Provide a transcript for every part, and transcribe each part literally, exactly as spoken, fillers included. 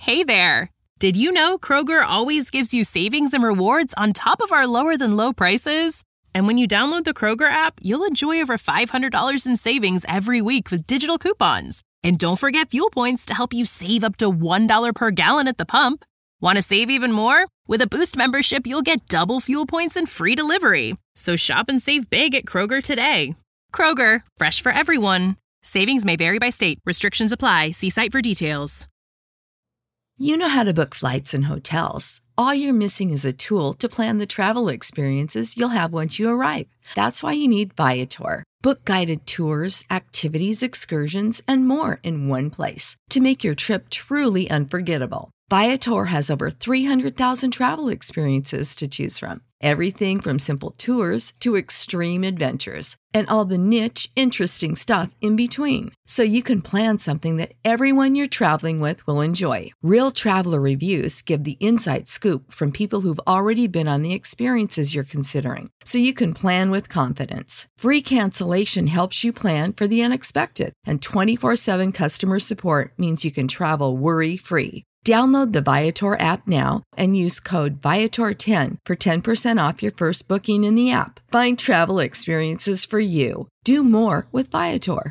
Hey there! Did you know Kroger always gives you savings and rewards on top of our lower-than-low prices? And when you download the Kroger app, you'll enjoy over five hundred dollars in savings every week with digital coupons. And don't forget fuel points to help you save up to one dollar per gallon at the pump. Want to save even more? With a Boost membership, you'll get double fuel points and free delivery. So shop and save big at Kroger today. Kroger, fresh for everyone. Savings may vary by state. Restrictions apply. See site for details. You know how to book flights and hotels. All you're missing is a tool to plan the travel experiences you'll have once you arrive. That's why you need Viator. Book guided tours, activities, excursions, and more in one place to make your trip truly unforgettable. Viator has over three hundred thousand travel experiences to choose from. Everything from simple tours to extreme adventures and all the niche, interesting stuff in between. So you can plan something that everyone you're traveling with will enjoy. Real traveler reviews give the inside scoop from people who've already been on the experiences you're considering. So you can plan with confidence. Free cancellation helps you plan for the unexpected. And twenty-four seven customer support means you can travel worry-free. Download the Viator app now and use code Viator ten for ten percent off your first booking in the app. Find travel experiences for you. Do more with Viator.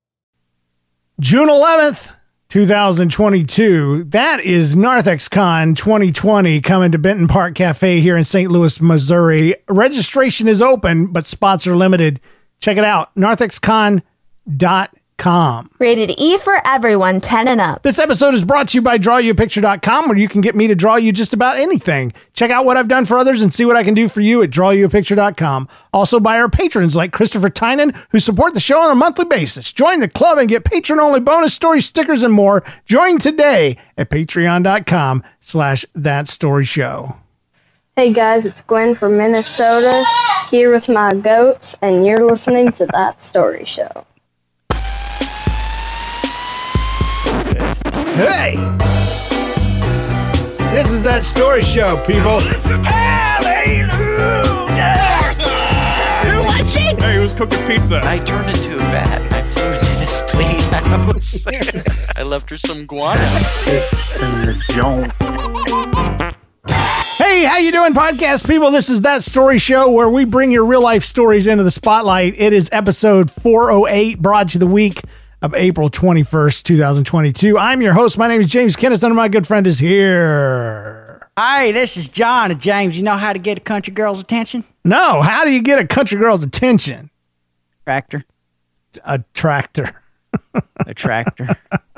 June eleventh, twenty twenty-two. That is NarthexCon twenty twenty coming to Benton Park Cafe here in Saint Louis, Missouri. Registration is open, but spots are limited. Check it out, narthex con dot com. Rated E for everyone, ten and up. This episode is brought to you by draw you a picture dot com, where you can get me to draw you just about anything. Check out what I've done for others and see what I can do for you at draw you a picture dot com. Also by our patrons like Christopher Tynan, who support the show on a monthly basis. Join the club and get patron-only bonus stories, stickers, and more. Join today at patreon dot com slash that story show. Hey guys, it's Gwen from Minnesota, here with my goats, and you're listening to That Story Show. Hey! This is That Story Show, people. Hallelujah! You're watching? Hey, who's cooking pizza? I turned into a bat. I flew into this lady's house. I left her some guano. Hey, how you doing, podcast people? This is That Story Show, where we bring your real-life stories into the spotlight. It is episode four oh eight, brought to the week of April twenty-first, twenty twenty-two. I'm your host. My name is James Kennison, and my good friend is here. Hi, this is John. James, you know how to get a country girl's attention? No, how do you get a country girl's attention? Tractor. A tractor. A tractor.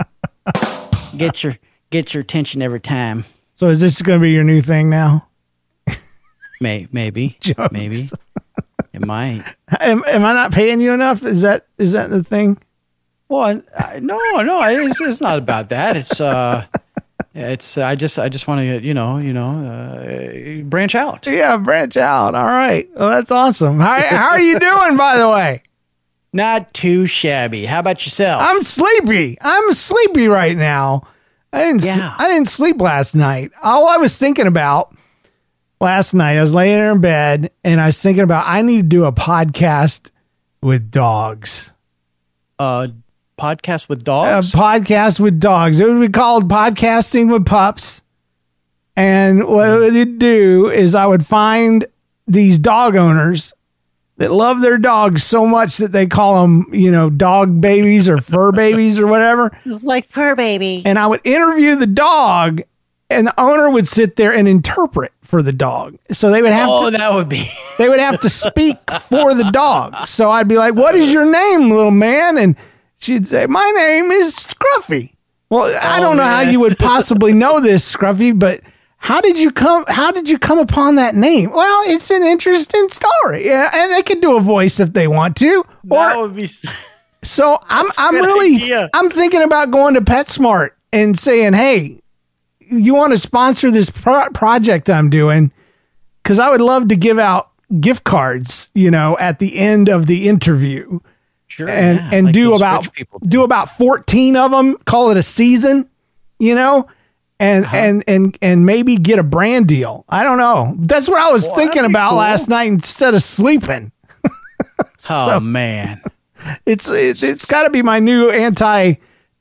Gets your, gets your attention every time. So is this going to be your new thing now? May, maybe. Jokes. Maybe. It might. Am, am I not paying you enough? Is that is that the thing? Well, I, no, no, it's, it's not about that. It's, uh, it's, I just, I just want to, you know, you know, uh, branch out. Yeah, branch out. All right. Well, that's awesome. How, how are you doing, by the way? Not too shabby. How about yourself? I'm sleepy. I'm sleepy right now. I didn't, yeah. I didn't sleep last night. All I was thinking about last night, I was laying there in bed and I was thinking about, I need to do a podcast with dogs. Uh, podcast with dogs? A podcast with dogs. It would be called Podcasting with Pups. And what it would do is I would find these dog owners that love their dogs so much that they call them, you know, dog babies or fur babies or whatever. Like fur baby. And I would interview the dog, and the owner would sit there and interpret for the dog. So they would have oh, to, that would be, they would have to speak for the dog. So I'd be like, what is your name, little man? And she'd say, my name is Scruffy. Well, oh, I don't know man. how you would possibly know this, Scruffy, but how did you come, how did you come upon that name? Well, it's an interesting story. Yeah. And they could do a voice if they want to. That or, would be so I'm, I'm really, idea. I'm thinking about going to PetSmart and saying, hey, you want to sponsor this pro- project I'm doing? Because I would love to give out gift cards, you know, at the end of the interview. Sure, and yeah, and like do about do. do about fourteen of them. Call it a season, you know, and uh-huh. and and and maybe get a brand deal. I don't know. That's what I was well, thinking about cool. last night instead of sleeping. so, oh man, it's it, it's got to be my new anti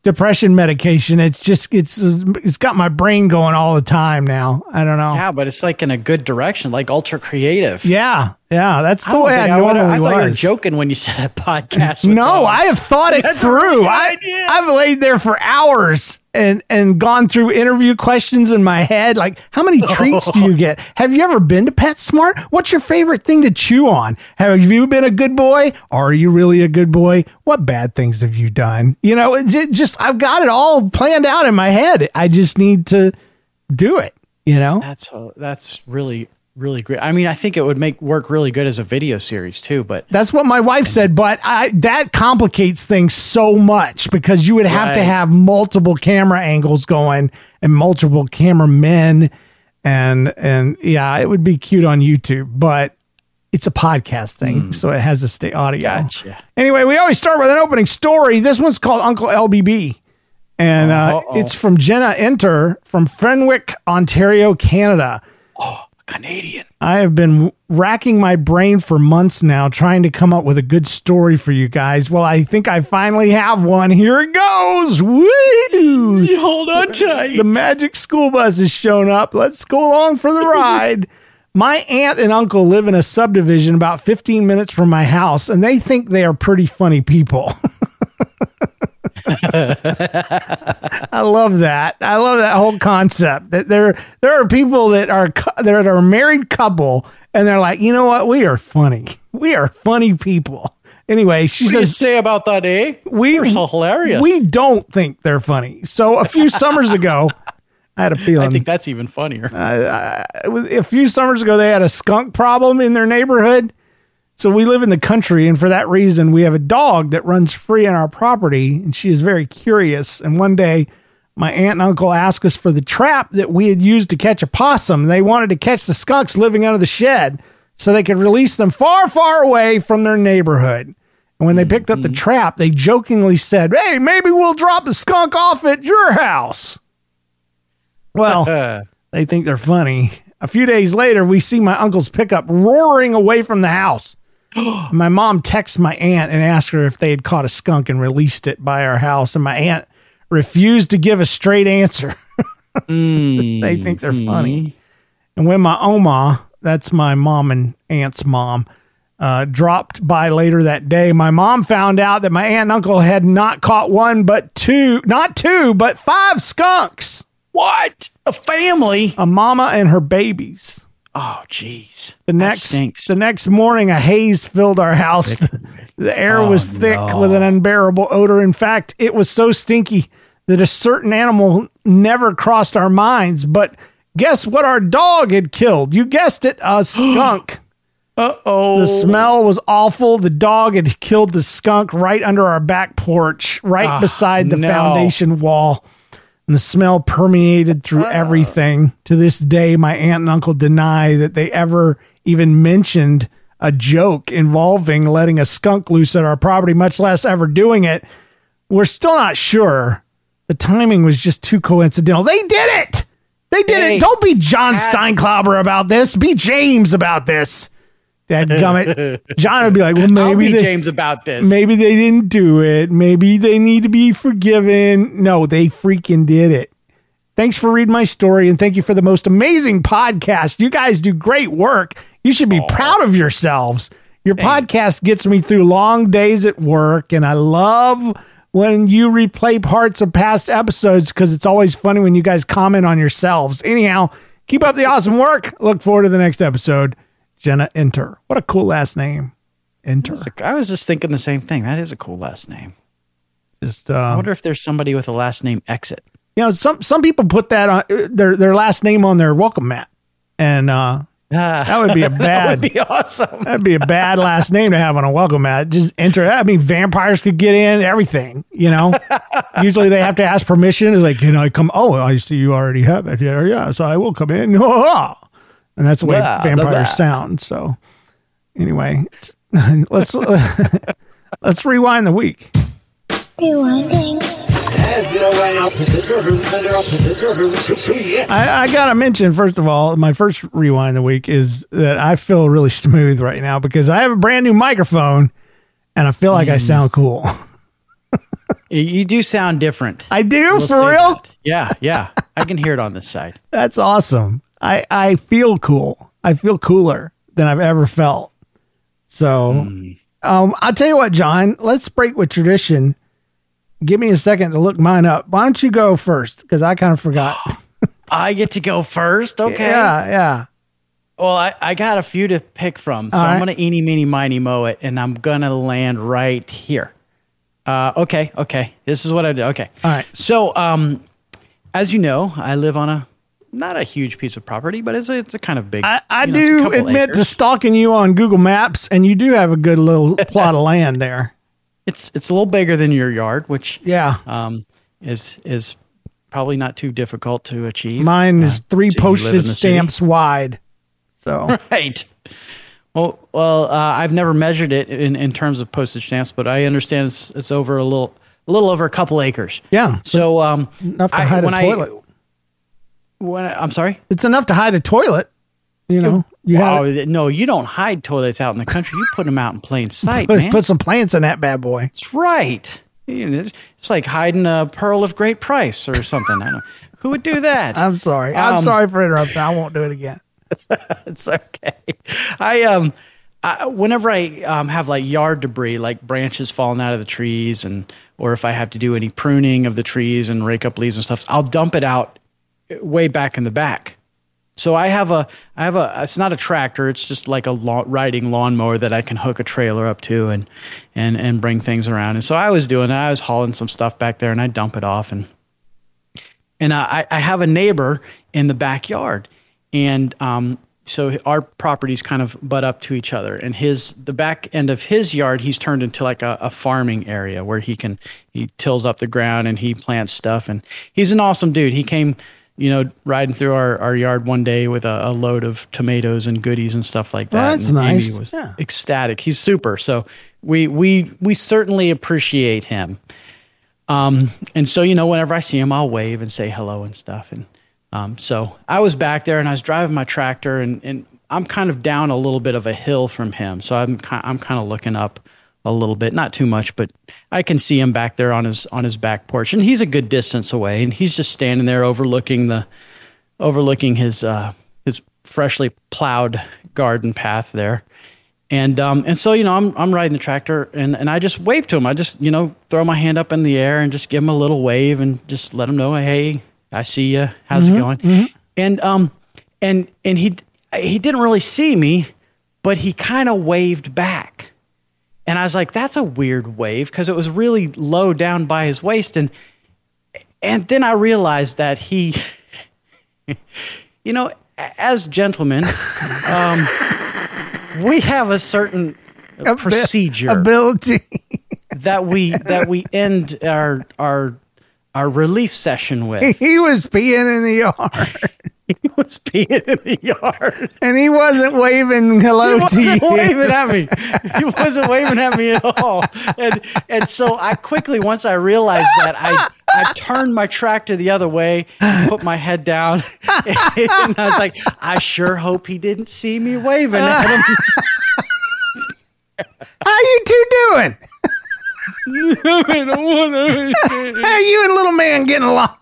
depression medication. It's just it's it's got my brain going all the time now. I don't know. Yeah, but it's like in a good direction, like ultra creative. Yeah, yeah, that's the I way I, I normally I thought was. you were joking when you said a podcast. With no, those. I have thought it That's through. a really good I, idea. I've laid there for hours and and gone through interview questions in my head. Like, how many treats do you get? Have you ever been to PetSmart? What's your favorite thing to chew on? Have you been a good boy? Are you really a good boy? What bad things have you done? You know, it j- just I've got it all planned out in my head. I just need to do it. You know, That's uh, that's really really great. I mean, I think it would make work really good as a video series too. But that's what my wife said. But I, that complicates things so much because you would have Right. to have multiple camera angles going and multiple cameramen, and and yeah, it would be cute on YouTube, but it's a podcast thing, Mm. so it has to stay audio. Gotcha. Anyway, we always start with an opening story. This one's called Uncle L B B. And uh, Uh-oh. it's from Jenna Enter from Fenwick, Ontario, Canada. Oh, Canadian. I have been racking my brain for months now trying to come up with a good story for you guys. Well, I think I finally have one. Here it goes. Woo! Hold on tight. The magic school bus has shown up. Let's go along for the ride. My aunt and uncle live in a subdivision about fifteen minutes from my house, and they think they are pretty funny people. I love that. I love that whole concept that there there are people that are cou- that are a married couple and they're like, you know what? We are funny. We are funny people. Anyway, she What do you says say about that, eh? we They're so hilarious. We don't think they're funny. So a few summers ago, I had a feeling. I think that's even funnier. Uh, a few summers ago, they had a skunk problem in their neighborhood. So we live in the country, and for that reason, we have a dog that runs free on our property, and she is very curious. And one day, my aunt and uncle asked us for the trap that we had used to catch a possum. They wanted to catch the skunks living under the shed so they could release them far, far away from their neighborhood. And when they picked up the trap, they jokingly said, hey, maybe we'll drop the skunk off at your house. Well, they think they're funny. A few days later, we see my uncle's pickup roaring away from the house. My mom texts my aunt and asked her if they had caught a skunk and released it by our house. And my aunt refused to give a straight answer. Mm, They think they're funny. And when my Oma, that's my mom and aunt's mom, uh, dropped by later that day, my mom found out that my aunt and uncle had not caught one, but two, not two, but five skunks. What? A family? A mama and her babies. Oh, jeez. The That next stinks. the next morning, a haze filled our house. The, the air Oh, was thick no. with an unbearable odor. In fact, it was so stinky that a certain animal never crossed our minds. But guess what our dog had killed? You guessed it, a skunk. Uh-oh. The smell was awful. The dog had killed the skunk right under our back porch, right Ah, beside the no. foundation wall. And the smell permeated through everything. To this day, my aunt and uncle deny that they ever even mentioned a joke involving letting a skunk loose at our property, much less ever doing it. We're still not sure. The timing was just too coincidental. They did it! They did Hey, it! Don't be John Dad. Steinklauber about this. Be James about this. Dadgummit. John would be like, well, I'll maybe be they, James about this. maybe they didn't do it. Maybe they need to be forgiven. No, they freaking did it. Thanks for reading my story, and thank you for the most amazing podcast. You guys do great work. You should be proud of yourselves. Your podcast gets me through long days at work, and I love when you replay parts of past episodes because it's always funny when you guys comment on yourselves. Anyhow, keep up the awesome work. Look forward to the next episode. Jenna Enter. What a cool last name. Enter. That's a- I was just thinking the same thing. That is a cool last name. Just I uh, wonder if there's somebody with a last name Exit. you know, some some people put that on uh, their their last name on their welcome mat, and uh, that would be a That bad. would be awesome. That'd be a bad last name to have on a welcome mat. Just enter. I mean, vampires could get in. Everything, you know. Usually they have to ask permission. It's like, can I come? Oh, I see you already have it here. Yeah, so I will come in. And that's the way Blah, blah, vampires blah. sound. So, anyway, let's let's rewind the week. I, I gotta mention, first of all, my first rewind of the week is that I feel really smooth right now because I have a brand new microphone and I feel like I sound cool. You do sound different. I do, We'll for say real? that. Yeah, yeah. I can hear it on this side. That's awesome. I, I feel cool. I feel cooler than I've ever felt. So, mm. um, I'll tell you what, John, let's break with tradition. Give me a second to look mine up. Why don't you go first? Because I kind of forgot. I get to go first? Okay. Yeah, yeah. Well, I, I got a few to pick from. So All I'm right. going to eeny, meeny, miny, moe it, and I'm going to land right here. Uh, okay, okay. This is what I do. Okay. All right. So, um, as you know, I live on a, not a huge piece of property, but it's a, it's a kind of big. I, I you know, it's a do couple admit acres. to stalking you on Google Maps, and you do have a good little plot of land there. It's it's a little bigger than your yard, which Yeah. um, is is probably not too difficult to achieve. Mine is Uh, three so you live in postage the city? stamps wide. So, Right. Well, well, uh, I've never measured it in, in terms of postage stamps, but I understand it's, it's over a little, a little over a couple acres. yeah. So, um, enough to I- hide when a I- toilet. when I, I'm sorry. It's enough to hide a toilet. You know, you Wow, have no, you don't hide toilets out in the country. You put them out in plain sight, put, man. put some plants in that bad boy. That's right. You know, It's like hiding a pearl of great price or something. I don't know. Who would do that? I'm sorry. I'm Um, sorry for interrupting. I won't do it again. It's okay. I um, I, whenever I um have like yard debris, like branches falling out of the trees, and or if I have to do any pruning of the trees and rake up leaves and stuff, I'll dump it out way back in the back. So I have a, I have a. It's not a tractor. It's just like a lawn, riding lawnmower that I can hook a trailer up to and and and bring things around. And so I was doing that. I was hauling some stuff back there, and I dump it off. And and I, I have a neighbor in the backyard. And um, so our properties kind of butt up to each other. And his the back end of his yard, he's turned into like a, a farming area where he can he tills up the ground and he plants stuff. And he's an awesome dude. He came, you know, riding through our, our yard one day with a, a load of tomatoes and goodies and stuff like that. Well, that's and nice. Amy was Yeah. ecstatic. He's super. So we we we certainly appreciate him. Um, and so, you know, whenever I see him, I'll wave and say hello and stuff. And Um, so I was back there and I was driving my tractor and, and I'm kind of down a little bit of a hill from him. So I'm kind I'm kind of looking up a little bit, not too much, but I can see him back there on his, on his back porch, and he's a good distance away, and he's just standing there overlooking the, overlooking his, uh, his freshly plowed garden path there. And, um, and so, you know, I'm, I'm riding the tractor and, and I just wave to him. I just, you know, throw my hand up in the air and just give him a little wave and just let him know, hey, I see you. How's Mm-hmm, it going? Mm-hmm. And um, and and he he didn't really see me, but he kind of waved back, and I was like, "That's a weird wave," because it was really low down by his waist, and and then I realized that he, you know, as gentlemen, um, we have a certain Abi- procedure ability. that we that we end our our our relief session with. He was peeing in the yard, He was peeing in the yard. and he wasn't waving hello He to you. wasn't waving at me. He wasn't waving at me at all. And and so I quickly, once I realized that, I I turned my tractor the other way, and put my head down, and I was like, I sure hope he didn't see me waving at him. How you two doing? How you and little man getting along?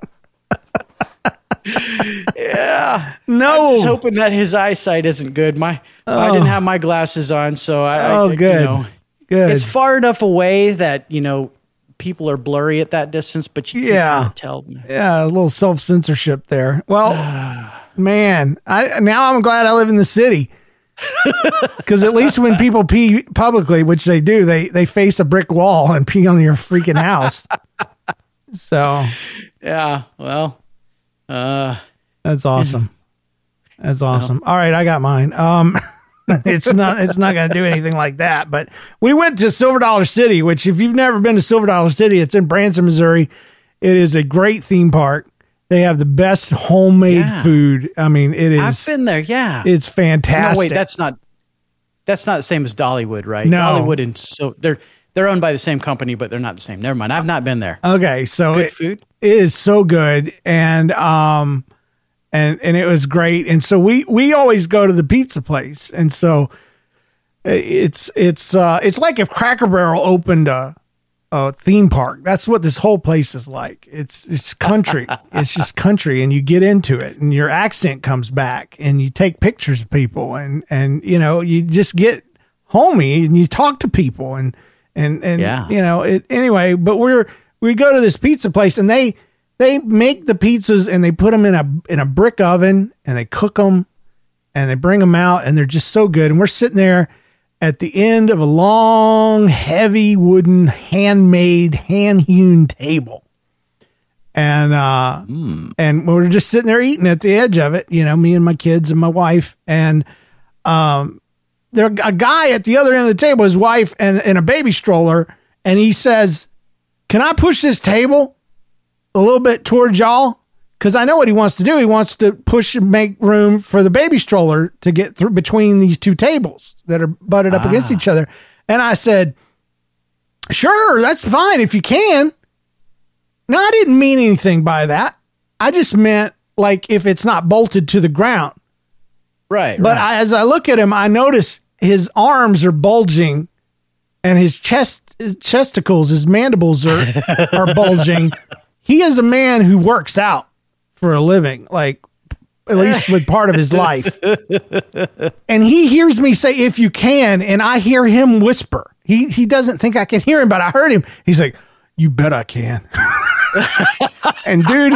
Yeah. No. I'm just hoping that his eyesight isn't good. My I didn't have my glasses on, so I. Oh, I, good. You know, Good. it's far enough away that you know people are blurry at that distance, but you Yeah. can't tell. Yeah, a little self censorship there. Well, man, I now I'm glad I live in the city. Because at least when people pee publicly, which they do, they they face a brick wall and pee on your freaking house. So Yeah. Well. Uh. that's awesome. That's awesome. All right, I got mine. Um, it's not it's not going to do anything like that. But we went to Silver Dollar City, which if you've never been to Silver Dollar City, it's in Branson, Missouri. It is a great theme park. They have the best homemade Yeah. food. I mean, it is. I've been there. Yeah. It's fantastic. No, wait, that's not. That's not the same as Dollywood, right? No. Dollywood and so they're they're owned by the same company, but they're not the same. Never mind. I've not been there. okay. So Good it, food. it is so good, and um, and and it was great. And so we we always go to the pizza place, and so it's it's uh it's like if Cracker Barrel opened a a theme park. That's what this whole place is like. It's it's country. It's just country, and you get into it, and your accent comes back, and you take pictures of people, and and you know you just get homey, and you talk to people, and and and yeah. you know it anyway. But we're we go to this pizza place, and they they make the pizzas, and they put them in a in a brick oven, and they cook them, and they bring them out, and they're just so good. And we're sitting there at the end of a long, heavy wooden, handmade, hand-hewn table. And uh, mm. and we were just sitting there eating at the edge of it, you know, me and my kids and my wife. And um, there a guy at the other end of the table, his wife and, and a baby stroller, and he says, "Can I push this table a little bit towards y'all? Because I know what he wants to do. He wants to push and make room for the baby stroller to get through between these two tables that are butted up ah. against each other." And I said, "Sure, that's fine if you can." No, I didn't mean anything by that. I just meant like if it's not bolted to the ground. Right. But right. I, as I look at him, I notice his arms are bulging and his chest, his chesticles, his mandibles are, are bulging. He is a man who works out for a living, like at least with part of his life. And he hears me say, "If you can," and I hear him whisper. He he doesn't think I can hear him, but I heard him. He's like, "You bet I can." And dude,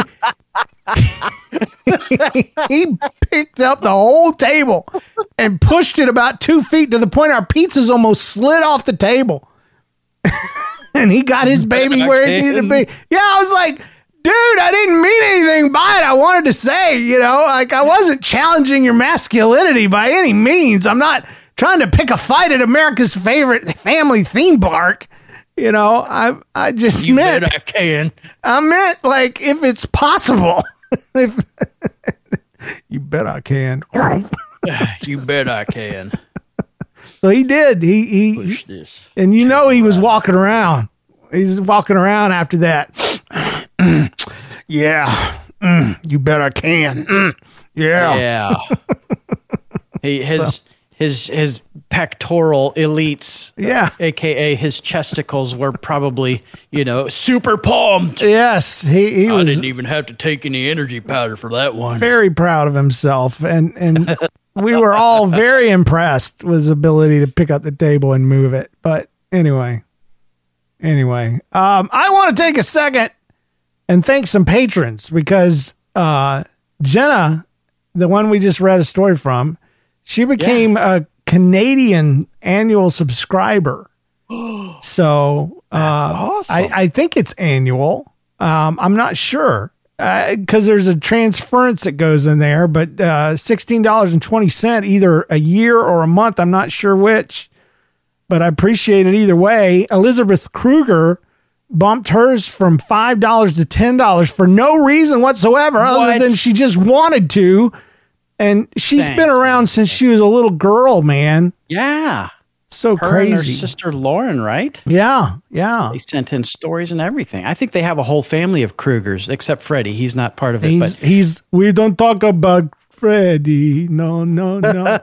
he picked up the whole table and pushed it about two feet to the point our pizzas almost slid off the table. And he got his baby where it needed to be. Yeah, I was like, dude, I didn't mean anything by it. I wanted to say, you know, like I wasn't challenging your masculinity by any means. I'm not trying to pick a fight at America's favorite family theme park. You know, I I just you meant bet I can. I meant like if it's possible. if, you bet I can. You bet I can. So he did. He he push this. And you know he was walking around. He's walking around after that. Yeah. Mm, you bet I can. Mm, yeah. Yeah. he his so. his his pectoral elites, yeah, uh, aka his chesticles, were probably, you know, super pumped. Yes, he, he I was. didn't even have to take any energy powder for that one. Very proud of himself, and and we were all very impressed with his ability to pick up the table and move it. But anyway, anyway, um, I want to take a second and thank some patrons because uh, Jenna, the one we just read a story from, she became yeah. a Canadian annual subscriber. So uh, awesome. I, I think it's annual. Um, I'm not sure because uh, there's a transference that goes in there, but uh, sixteen dollars and twenty cents either a year or a month. I'm not sure which, but I appreciate it either way. Elizabeth Kruger bumped hers from five dollars to ten dollars for no reason whatsoever what? other than she just wanted to. And she's Thanks, been around man. since she was a little girl, man. Yeah. So her crazy. And her sister Lauren, right? Yeah, yeah. They sent in stories and everything. I think they have a whole family of Krugers, except Freddie. He's not part of it. He's, but he's we don't talk about Freddie. No, no, no.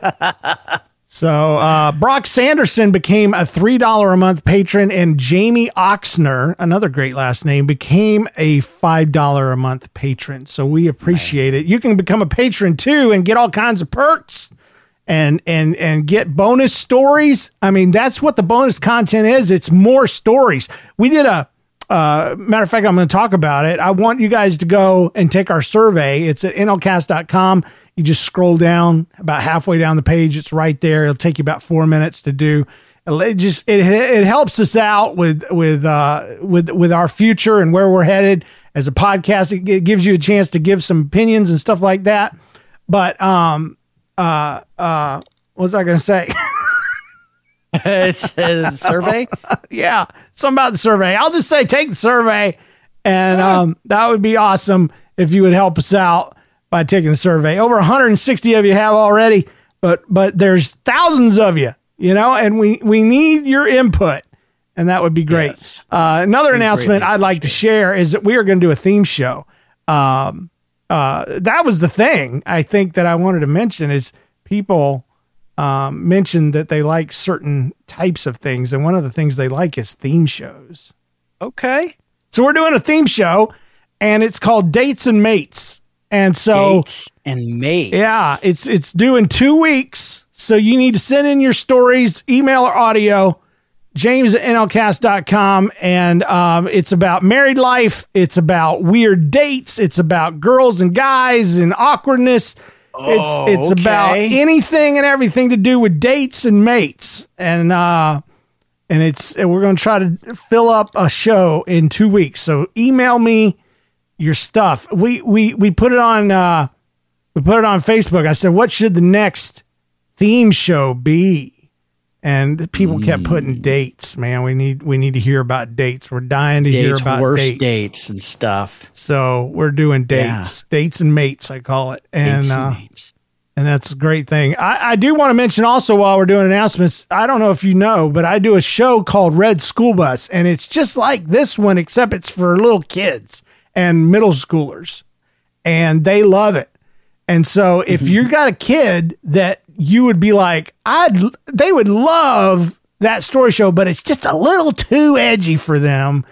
So uh, Brock Sanderson became a three dollars a month patron, and Jamie Oxner, another great last name, became a five dollars a month patron. So we appreciate it. You can become a patron too and get all kinds of perks and and and get bonus stories. I mean, that's what the bonus content is. It's more stories. We did a uh, matter of fact, I'm going to talk about it. I want you guys to go and take our survey. It's at N L cast dot com. You just scroll down about halfway down the page. It's right there. It'll take you about four minutes to do. It just it it helps us out with with uh with with our future and where we're headed as a podcast. It, it gives you a chance to give some opinions and stuff like that. But um uh uh what was I going to say? It's a survey. Yeah, something about the survey. I'll just say take the survey, and um that would be awesome if you would help us out by taking the survey. Over one hundred sixty of you have already, but but there's thousands of you, you know, and we, we need your input, and that would be great. Yes. Uh, another announcement I'd like to share is that we are going to do a theme show. Um, uh, that was the thing I think that I wanted to mention is people um, mentioned that they like certain types of things. And one of the things they like is theme shows. Okay. So we're doing a theme show, and it's called Dates and Mates. And so, Dates and Mates. Yeah, it's it's due in two weeks. So you need to send in your stories, email or audio, James at N L cast dot com. And um, it's about married life. It's about weird dates. It's about girls and guys and awkwardness. Oh, it's it's okay. about anything and everything to do with dates and mates. And uh, and it's and we're going to try to fill up a show in two weeks. So email me your stuff. We we we put it on uh, we put it on Facebook. I said, what should the next theme show be? And people mm. kept putting dates. Man, we need we need to hear about dates. We're dying to dates, hear about worst dates. dates and stuff. So we're doing dates, yeah. dates and mates, I call it, and dates and, uh, mates. and that's a great thing. I, I do want to mention also while we're doing announcements. I don't know if you know, but I do a show called Red School Bus, and it's just like this one, except it's for little kids and middle schoolers, and they love it. And so if you got a kid that you would be like, I'd, they would love that story show, but it's just a little too edgy for them.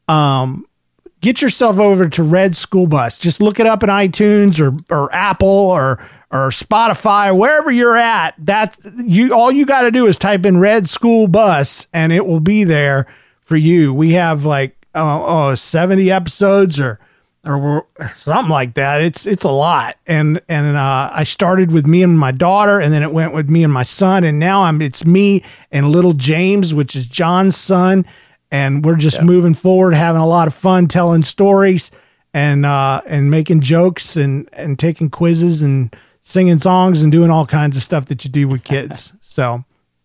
Um, get yourself over to Red School Bus. Just look it up in iTunes or, or Apple or, or Spotify, wherever you're at. That you, all you got to do is type in Red School Bus and it will be there for you. We have like, oh, oh seventy episodes or, or something like that. It's, it's a lot. And, and, uh, I started with me and my daughter, and then it went with me and my son. And now I'm, it's me and little James, which is John's son. And we're just yeah. moving forward, having a lot of fun, telling stories and, uh, and making jokes and, and taking quizzes and singing songs and doing all kinds of stuff that you do with kids. So,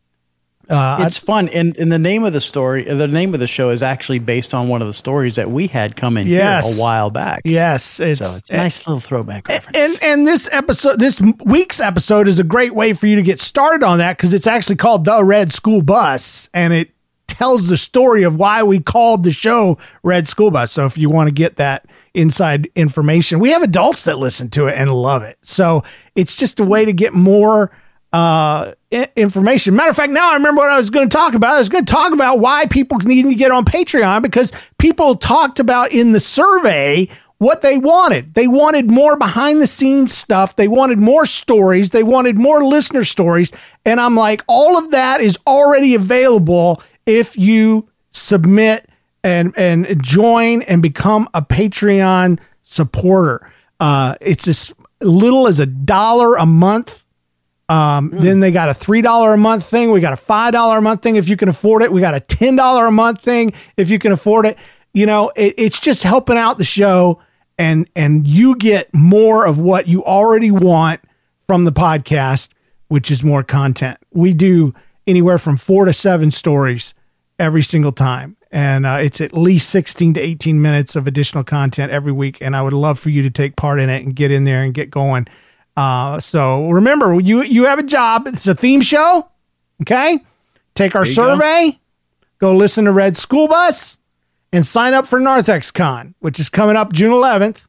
Uh, it's fun, and, and the name of the story, the name of the show is actually based on one of the stories that we had come in yes. here a while back. Yes, it's, so it's a nice little throwback reference. And and this episode, this week's episode, is a great way for you to get started on that because it's actually called The Red School Bus, and it tells the story of why we called the show Red School Bus. So if you want to get that inside information, we have adults that listen to it and love it. So it's just a way to get more uh information. Matter of fact, now I remember what I was going to talk about. I was going to talk about why people need to get on Patreon, because people talked about in the survey what they wanted. They wanted more behind the scenes stuff. They wanted more stories. They wanted more listener stories. And I'm like, all of that is already available if you submit and, and join and become a Patreon supporter. Uh, it's as little as a dollar a month. Um, mm. Then they got a three dollars a month thing. We got a five dollars a month thing if you can afford it. We got a ten dollars a month thing if you can afford it. You know, it, it's just helping out the show, and and you get more of what you already want from the podcast, which is more content. We do anywhere from four to seven stories every single time. And uh, it's at least sixteen to eighteen minutes of additional content every week. And I would love for you to take part in it and get in there and get going. Uh, so remember, you, you have a job. It's a theme show. Okay. Take our survey, go. go listen to Red School Bus, and sign up for NarthexCon, which is coming up June eleventh.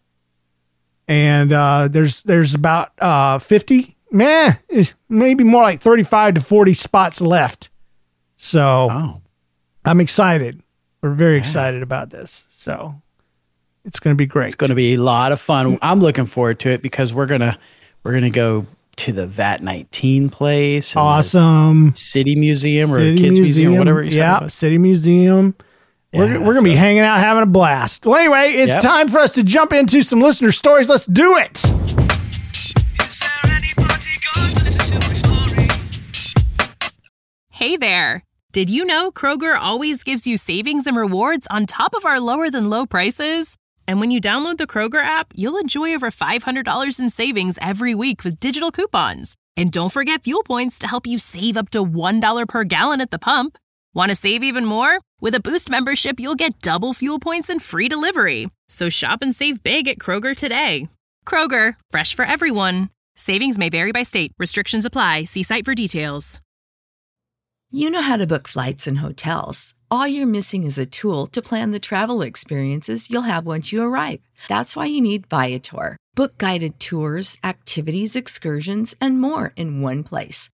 And, uh, there's, there's about, uh, fifty, meh, maybe more like thirty-five to forty spots left. So oh. I'm excited. We're very yeah. excited about this. So it's going to be great. It's going to be a lot of fun. I'm looking forward to it because we're going to, We're going to go to the V A T nineteen place. Awesome. City Museum or City Kids Museum, Museum, whatever you said. Yeah, City Museum. Yeah, we're we're going to so. be hanging out, having a blast. Well, anyway, it's yep. time for us to jump into some listener stories. Let's do it. Hey there. Did you know Kroger always gives you savings and rewards on top of our lower than low prices? And when you download the Kroger app, you'll enjoy over five hundred dollars in savings every week with digital coupons. And don't forget fuel points to help you save up to one dollar per gallon at the pump. Want to save even more? With a Boost membership, you'll get double fuel points and free delivery. So shop and save big at Kroger today. Kroger, fresh for everyone. Savings may vary by state. Restrictions apply. See site for details. You know how to book flights and hotels. All you're missing is a tool to plan the travel experiences you'll have once you arrive. That's why you need Viator. Book guided tours, activities, excursions, and more in one place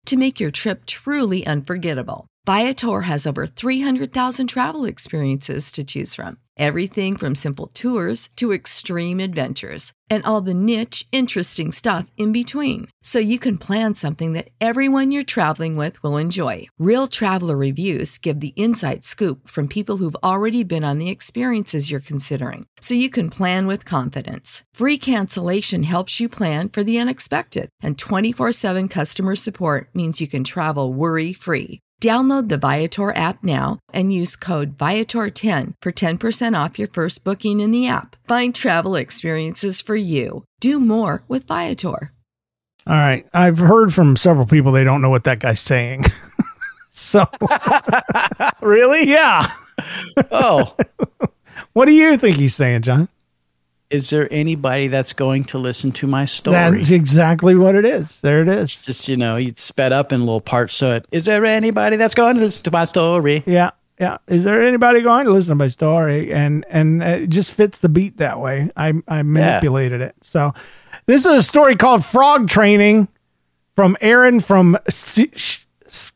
to make your trip truly unforgettable. Viator has over three hundred thousand travel experiences to choose from. Everything from simple tours to extreme adventures and all the niche, interesting stuff in between. So you can plan something that everyone you're traveling with will enjoy. Real traveler reviews give the inside scoop from people who've already been on the experiences you're considering. So you can plan with confidence. Free cancellation helps you plan for the unexpected. And twenty-four seven customer support means you can travel worry-free. Download the Viator app now and use code Viator ten for ten percent off your first booking in the app. Find travel experiences for you. Do more with Viator. All right. I've heard from several people they don't know what that guy's saying. So. Really? Yeah. Oh. What do you think he's saying, John? Is there anybody that's going to listen to my story? That's exactly what it is. There it is. Just, you know, you sped up in little parts. So it, is there anybody that's going to listen to my story? Yeah. Yeah. Is there anybody going to listen to my story? And and it just fits the beat that way. I, I manipulated yeah. it. So this is a story called Frog Training from Aaron from Skiatook.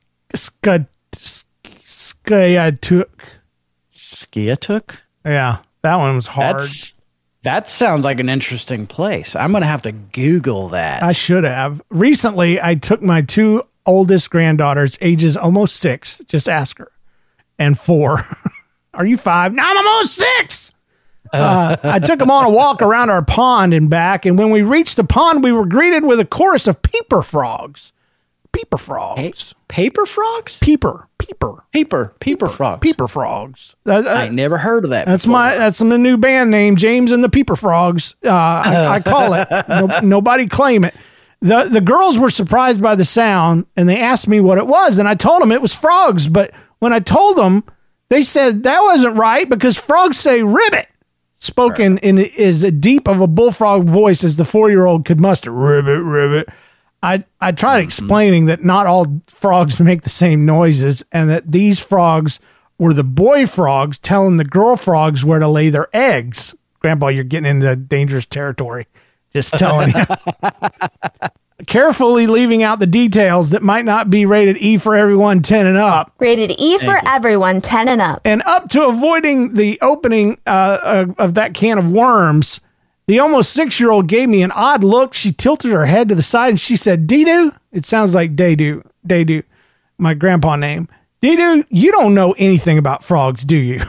Skiatook? Yeah. That one was hard. That's, That sounds like an interesting place. I'm going to have to Google that. I should have. Recently, I took my two oldest granddaughters, ages almost six, just ask her, and four. Are you five? No, I'm almost six. Uh, I took them on a walk around our pond and back, and when we reached the pond, we were greeted with a chorus of peeper frogs. Peeper frogs. Pa- paper frogs? Peeper. Peeper. Peeper. Peeper frogs. Peeper frogs. Uh, uh, I never heard of that That's before. my. That's my new band name, James and the Peeper Frogs. Uh, I, I call it. No, nobody claim it. The The girls were surprised by the sound, and they asked me what it was, and I told them it was frogs. But when I told them, they said that wasn't right because frogs say ribbit. Spoken right. in as deep of a bullfrog voice as the four year old could muster. Ribbit, ribbit. I, I tried mm-hmm. explaining that not all frogs make the same noises and that these frogs were the boy frogs telling the girl frogs where to lay their eggs. Grandpa, you're getting into dangerous territory. Just telling you. Carefully leaving out the details that might not be rated E for everyone ten and up. Rated E for everyone ten and up. And up to avoiding the opening uh, of, of that can of worms, the almost six-year-old gave me an odd look. She tilted her head to the side and she said, Dee-doo? It sounds like Day-doo. Day-doo. My grandpa name. Dee-doo, you don't know anything about frogs, do you?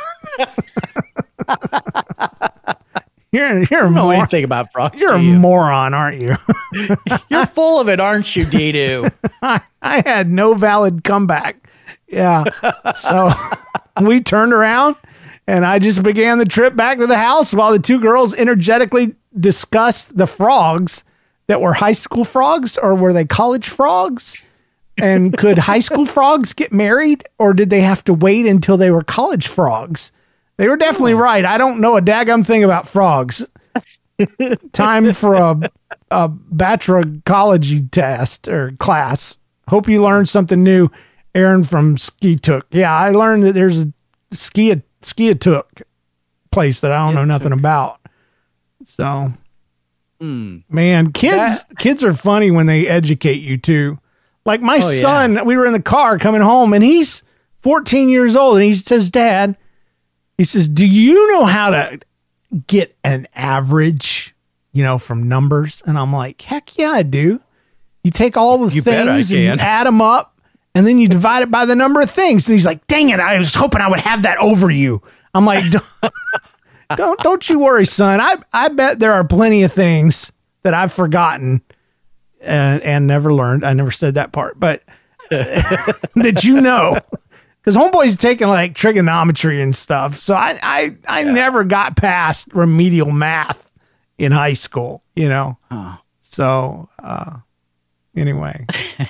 you're you're a don't know mor- anything about frogs, You're a you? moron, aren't you? You're full of it, aren't you, Dee-doo? I, I had no valid comeback. Yeah. So we turned around. And I just began the trip back to the house while the two girls energetically discussed the frogs that were high school frogs, or were they college frogs? And could high school frogs get married, or did they have to wait until they were college frogs? They were definitely oh. right. I don't know a daggum thing about frogs. Time for a, a bachelorology test or class. Hope you learned something new, Aaron from Skiatook. Yeah, I learned that there's a ski Skiatook place that I don't know nothing about. So, mm. man, kids that, kids are funny when they educate you too. Like my oh, son, yeah. we were in the car coming home, and he's fourteen years old, and he says, Dad, he says, do you know how to get an average, you know, from numbers? And I'm like, heck yeah, I do. You take all the you things and you add them up. And then you divide it by the number of things. And he's like, dang it, I was hoping I would have that over you. I'm like, don't, don't, don't you worry, son. I, I bet there are plenty of things that I've forgotten and, and never learned. I never said that part, but that you know. Because homeboy's taking like trigonometry and stuff. So I, I, I yeah. never got past remedial math in high school, you know. Huh. So uh, anyway.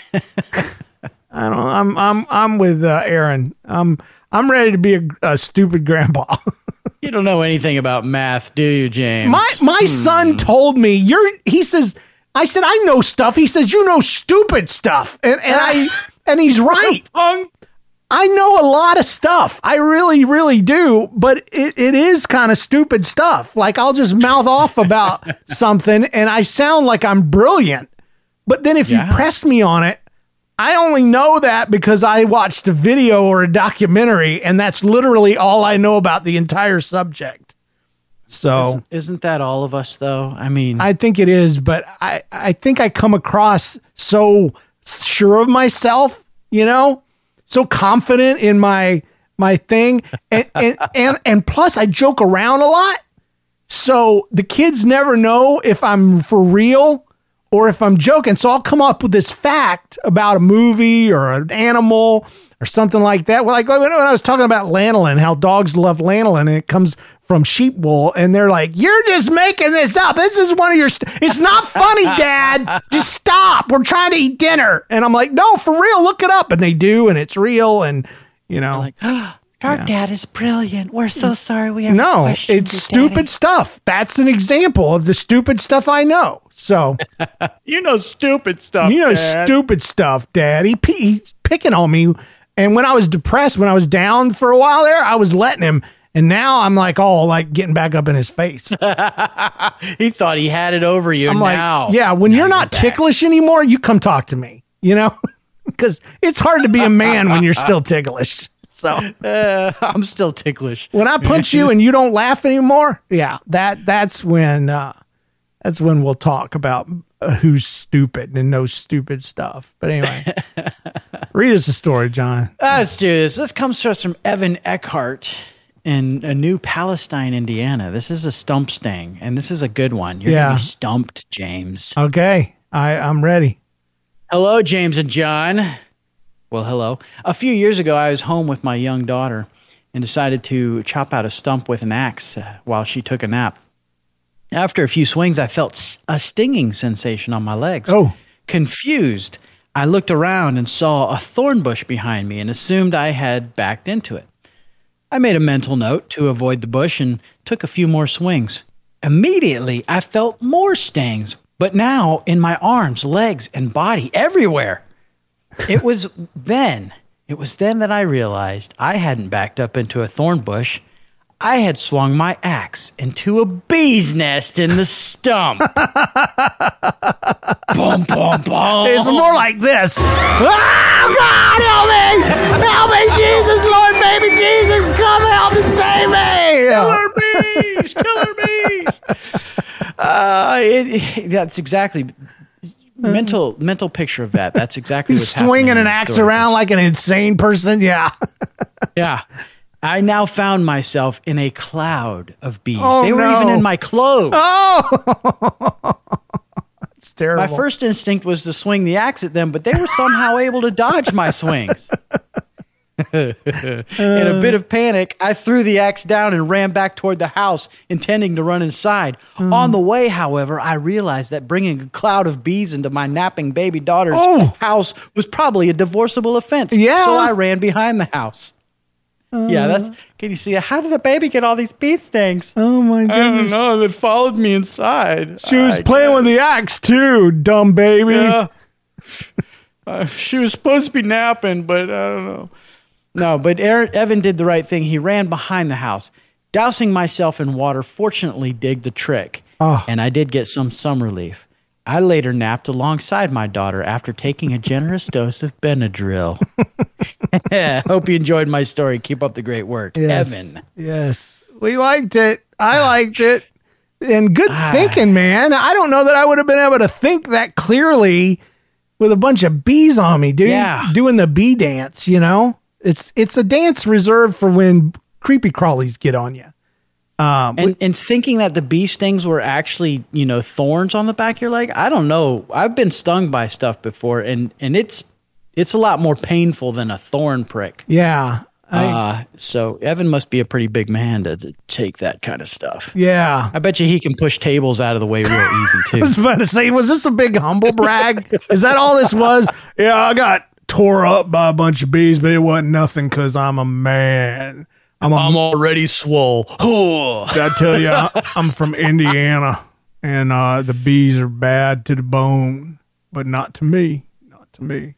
I don't. I'm. I'm. I'm with uh, Aaron. I'm. I'm ready to be a, a stupid grandpa. You don't know anything about math, do you, James? My my hmm. son told me. You're. He says. I said I know stuff. He says you know stupid stuff, and and I and he's right. I know a lot of stuff. I really, really do. But it, it is kind of stupid stuff. Like I'll just mouth off about something, and I sound like I'm brilliant. But then if yeah. you press me on it, I only know that because I watched a video or a documentary, and that's literally all I know about the entire subject. So isn't, isn't that all of us, though? I mean, I think it is, but I, I think I come across so sure of myself, you know, so confident in my my thing, and and, and and plus I joke around a lot, so the kids never know if I'm for real or if I'm joking. So I'll come up with this fact about a movie or an animal or something like that. Well, like when I was talking about lanolin, how dogs love lanolin, and it comes from sheep wool, and they're like, "You're just making this up. This is one of your. St- it's not funny, Dad. Just stop. We're trying to eat dinner." And I'm like, "No, for real. Look it up." And they do, and it's real, and you know. Like, oh, our yeah. dad is brilliant. We're so sorry we have no. questioned It's your stupid daddy. stuff. That's an example of the stupid stuff I know. So you know, stupid stuff. You know, Dad. stupid stuff, Dad. He, he's picking on me, and when I was depressed, when I was down for a while there, I was letting him. And now I'm like, oh, like getting back up in his face. He thought he had it over you. I'm now, like, yeah, when now you're not you're ticklish anymore, you come talk to me, you know, because it's hard to be a man when you're still ticklish. So uh, I'm still ticklish. When I punch you and you don't laugh anymore, yeah, that that's when uh, that's when we'll talk about uh, who's stupid and knows stupid stuff. But anyway, read us a story, John. Uh, let's do this. This comes to us from Evan Eckhart in a New Palestine, Indiana. This is a stump sting, and this is a good one. You're Yeah. going to be stumped, James. Okay, I, I'm ready. Hello, James and John. Well, hello. A few years ago, I was home with my young daughter and decided to chop out a stump with an axe uh, while she took a nap. After a few swings, I felt s- a stinging sensation on my legs. Oh. Confused, I looked around and saw a thorn bush behind me and assumed I had backed into it. I made a mental note to avoid the bush and took a few more swings. Immediately, I felt more stings, but now in my arms, legs, and body everywhere. It was then, it was then that I realized I hadn't backed up into a thorn bush. I had swung my axe into a bee's nest in the stump. Boom, boom, boom. It's more like this. Oh, God, help me! Help me, Jesus, Lord, baby Jesus, come help and save me! Killer bees! Killer bees! Uh, it, that's exactly mental mental picture of that. That's exactly He's what's happening. swinging in an the axe story. around like an insane person. Yeah. Yeah. I now found myself in a cloud of bees. Oh, they were no. even in my clothes. Oh, it's terrible. My first instinct was to swing the axe at them, but they were somehow able to dodge my swings. In a bit of panic, I threw the axe down and ran back toward the house, intending to run inside. Mm. On the way, however, I realized that bringing a cloud of bees into my napping baby daughter's Oh. house was probably a divorceable offense. Yeah. So I ran behind the house. Uh, yeah, that's. Can you see? How did the baby get all these bee stings? Oh my goodness! I don't know. They followed me inside. She was I playing guess. with the axe too, dumb baby. Yeah. Uh, she was supposed to be napping, but I don't know. No, but Aaron, Evan did the right thing. He ran behind the house. Dousing myself in water fortunately did the trick, Oh. and I did get some some relief. I later napped alongside my daughter after taking a generous dose of Benadryl. Hope you enjoyed my story. Keep up the great work. Yes. Evan. Yes, we liked it. I liked it, and good Ah. thinking, man. I don't know that I would have been able to think that clearly with a bunch of bees on me, dude. Yeah. Doing the bee dance, you know. It's it's a dance reserved for when creepy crawlies get on you. Um, And, and thinking that the bee stings were actually, you know, thorns on the back of your leg, I don't know. I've been stung by stuff before, and, and it's it's a lot more painful than a thorn prick. yeah, I, Uh, so Evan must be a pretty big man to, to take that kind of stuff. yeah. I bet you he can push tables out of the way real easy, I too. was about to say, was this a big humble brag? Is that all this was? Yeah, I got tore up by a bunch of bees, but it wasn't nothing because I'm a man. I'm a I'm already swole. Did I tell you, I, I'm from Indiana, and uh, the bees are bad to the bone, but not to me. Not to me.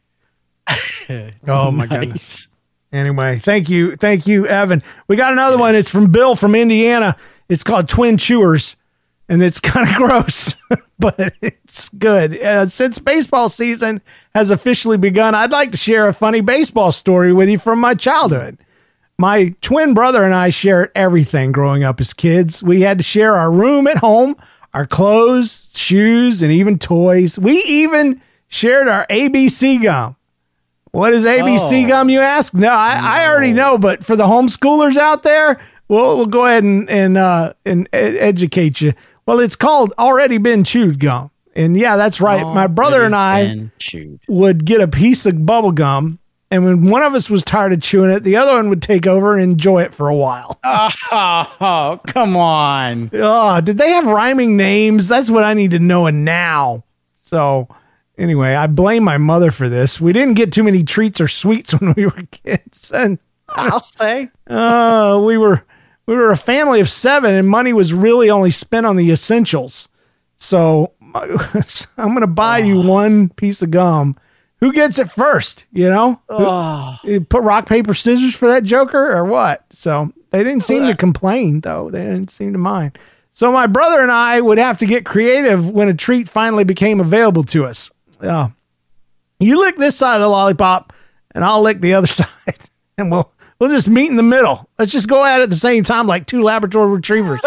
Oh, my Nice. goodness. Anyway, thank you. Thank you, Evan. We got another one. It's from Bill from Indiana. It's called Twin Chewers, and it's kind of gross, but it's Yes, good. Uh, since baseball season has officially begun, I'd like to share a funny baseball story with you from my childhood. My twin brother and I shared everything growing up as kids. We had to share our room at home, our clothes, shoes, and even toys. We even shared our A B C gum. What is A B C oh, gum, you ask? No, I, no. I already know, but for the homeschoolers out there, we'll, we'll go ahead and, and, uh, and ed- educate you. Well, it's called already been chewed gum. And yeah, that's right. Already My brother and I would get a piece of bubble gum. And when one of us was tired of chewing it, the other one would take over and enjoy it for a while. Oh, oh come on. Oh, did they have rhyming names? That's what I need to know now. So anyway, I blame my mother for this. We didn't get too many treats or sweets when we were kids. And I'll say. Uh, we were we were a family of seven, and money was really only spent on the essentials. So I'm going to buy oh. you one piece of gum. Who gets it first, you know? Oh. You put rock, paper, scissors for that joker or what? So they didn't seem to complain, though. They didn't seem to mind. So my brother and I would have to get creative when a treat finally became available to us. Uh, you lick this side of the lollipop, and I'll lick the other side. And we'll we'll just meet in the middle. Let's just go at it at the same time like two Labrador retrievers.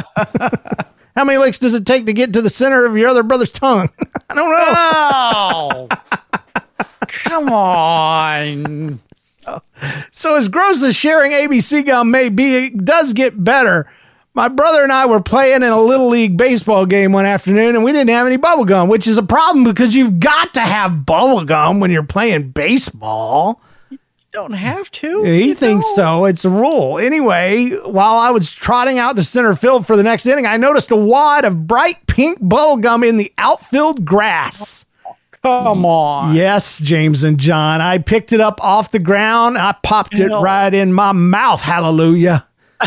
How many licks does it take to get to the center of your other brother's tongue? I don't know. Oh. Come on. So, so as gross as sharing A B C gum may be, it does get better. My brother and I were playing in a Little League baseball game one afternoon, and we didn't have any bubble gum, which is a problem because you've got to have bubble gum when you're playing baseball. You don't have to. He thinks so. It's a rule. Anyway, while I was trotting out to center field for the next inning, I noticed a wad of bright pink bubble gum in the outfield grass. Come on. Yes, James and John. I picked it up off the ground. I popped it no. right in my mouth. Hallelujah.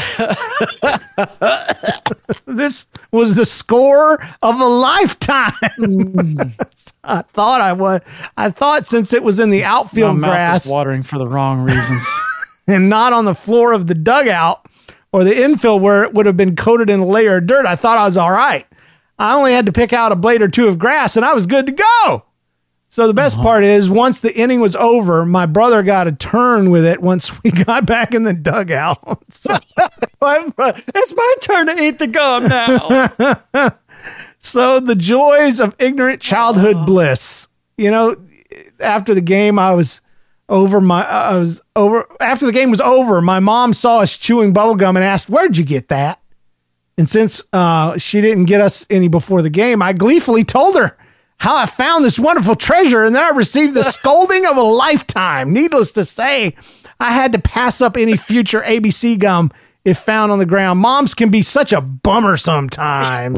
This was the score of a lifetime. I thought I was. I thought since it was in the outfield my grass, mouth is watering for the wrong reasons, and not on the floor of the dugout or the infield where it would have been coated in a layer of dirt, I thought I was all right. I only had to pick out a blade or two of grass, and I was good to go. So the best uh-huh. part is, once the inning was over, my brother got a turn with it once we got back in the dugout. So, it's my turn to eat the gum now. So the joys of ignorant childhood uh-huh. bliss. You know, after the game, I was over my, I was over, after the game was over, my mom saw us chewing bubble gum and asked, "Where'd you get that?" And since uh, she didn't get us any before the game, I gleefully told her how I found this wonderful treasure, and then I received the scolding of a lifetime. Needless to say, I had to pass up any future A B C gum if found on the ground. Moms can be such a bummer sometimes.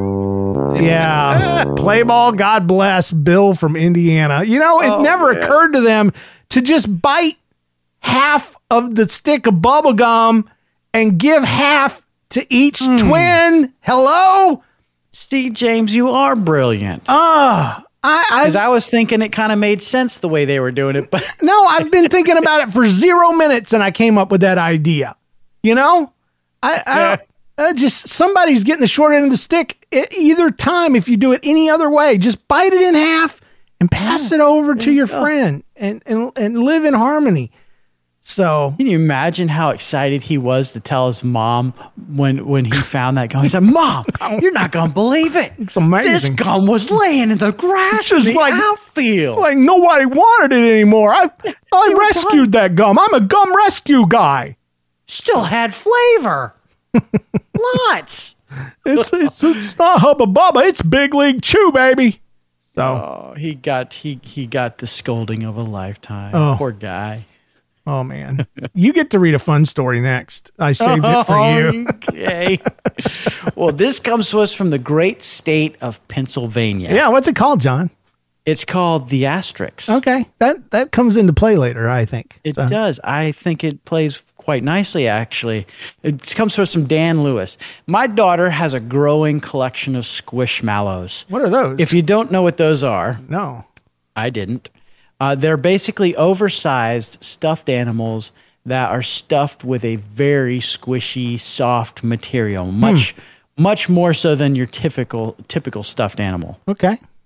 Yeah. Play ball, God bless, Bill from Indiana. You know, it oh, never man. occurred to them to just bite half of the stick of bubble gum and give half to each mm. twin. Hello? Steve James, you are brilliant. Ah, uh, I because I, I was thinking it kind of made sense the way they were doing it, but no, I've been thinking about it for zero minutes, and I came up with that idea. You know, I, I, I just somebody's getting the short end of the stick either time. If you do it any other way, just bite it in half and pass yeah, it over to your go. friend, and and and live in harmony. So can you imagine how excited he was to tell his mom when when he found that gum? He said, "Mom, you're not gonna believe it. It's amazing. This gum was laying in the grass in the like, outfield. Like nobody wanted it anymore. I I rescued that gum. I'm a gum rescue guy. Still had flavor. Lots. It's, it's it's not Hubba Bubba. It's Big League Chew, baby." So oh, he got he he got the scolding of a lifetime. Oh. Poor guy. Oh, man. You get to read a fun story next. I saved it for you. Okay. Well, this comes to us from the great state of Pennsylvania. Yeah, what's it called, John? It's called The Asterix. Okay. That that comes into play later, I think. It so. does. I think it plays quite nicely, actually. It comes to us from Dan Lewis. My daughter has a growing collection of Squishmallows. What are those? If you don't know what those are. No. I didn't. Uh, they're basically oversized stuffed animals that are stuffed with a very squishy, soft material, much, hmm. much more so than your typical typical stuffed animal. Okay.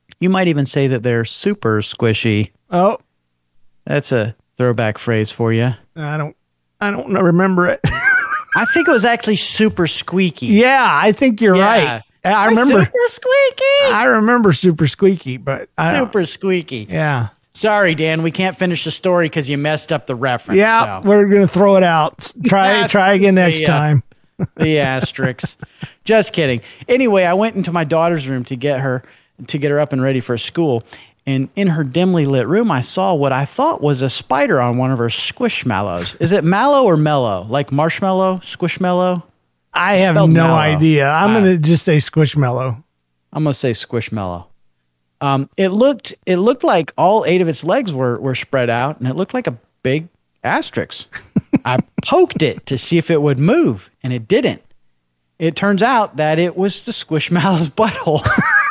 You might even say that they're super squishy. Oh, that's a throwback phrase for you. I don't, I don't remember it. I think it was actually super squeaky. Yeah, I think you're yeah. right. I remember super squeaky. I remember super squeaky, but I super squeaky. Yeah. Sorry, Dan, we can't finish the story because you messed up the reference. Yeah, so. We're gonna throw it out. Try try again next the, time. Uh, the asterisks. Just kidding. Anyway, I went into my daughter's room to get her to get her up and ready for school. And in her dimly lit room, I saw what I thought was a spider on one of her squishmallows. Is it mallow or mellow? Like marshmallow, squishmallow? I have no mallow. idea. I'm uh, going to just say squishmallow. I'm going to say squishmallow. Um, it looked it looked like all eight of its legs were, were spread out, and it looked like a big asterisk. I poked it to see if it would move, and it didn't. It turns out that it was the squishmallow's butthole.